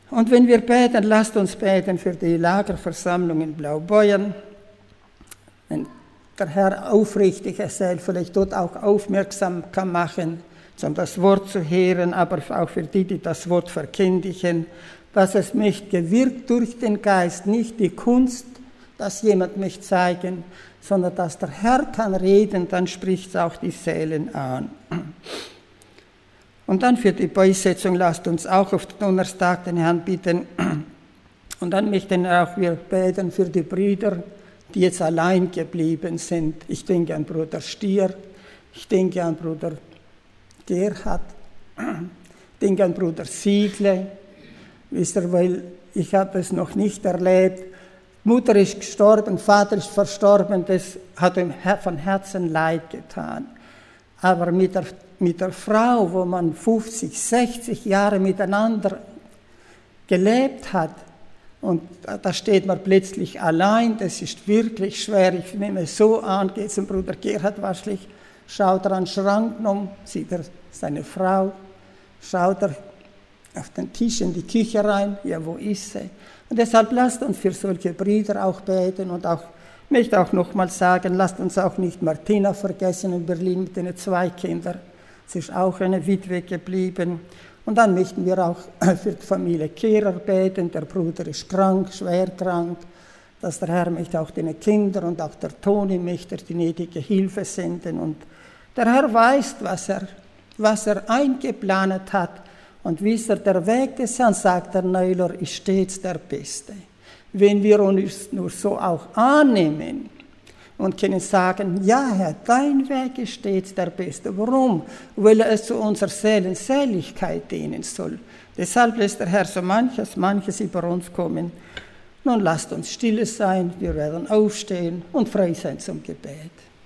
Und wenn wir beten, lasst uns beten für die Lagerversammlung in Blaubeuern. Wenn der Herr aufrichtig ist, vielleicht dort auch aufmerksam kann machen, um das Wort zu hören, aber auch für die, die das Wort verkündigen, was es mich gewirkt durch den Geist, nicht die Kunst, dass jemand mich zeigen, sondern dass der Herr kann reden, dann spricht es auch die Seelen an. Und dann für die Beisetzung lasst uns auch auf den Donnerstag den Herrn bitten. Und dann möchten auch wir beten für die Brüder, die jetzt allein geblieben sind. Ich denke an Bruder Stier, ich denke an Bruder Gerhard, ich denke an Bruder Siegle. Wisst ihr, weil ich habe es noch nicht erlebt. Mutter ist gestorben, Vater ist verstorben, das hat ihm von Herzen leid getan. Aber mit der Frau, wo man 50, 60 Jahre miteinander gelebt hat, und da steht man plötzlich allein, das ist wirklich schwer. Ich nehme es so an, geht zum Bruder Gerhard wahrscheinlich, schaut er an den Schrank um, sieht er seine Frau, schaut er auf den Tisch in die Küche rein, ja, wo ist sie? Und deshalb lasst uns für solche Brüder auch beten und auch, ich möchte auch nochmal sagen, lasst uns auch nicht Martina vergessen in Berlin mit den 2 Kindern. Sie ist auch eine Witwe geblieben. Und dann möchten wir auch für die Familie Kehrer beten. Der Bruder ist krank, schwer krank. Dass der Herr möchte auch den Kindern und auch der Toni möchte die nötige Hilfe senden. Und der Herr weiß, was er eingeplant hat. Und wisst ihr, der Weg des Herrn, sagt der Neuler, ist stets der Beste. Wenn wir uns nur so auch annehmen und können sagen, ja Herr, dein Weg ist stets der Beste. Warum? Weil es zu unserer Seelenseligkeit dienen soll. Deshalb lässt der Herr so manches über uns kommen. Nun lasst uns stille sein, wir werden aufstehen und frei sein zum Gebet.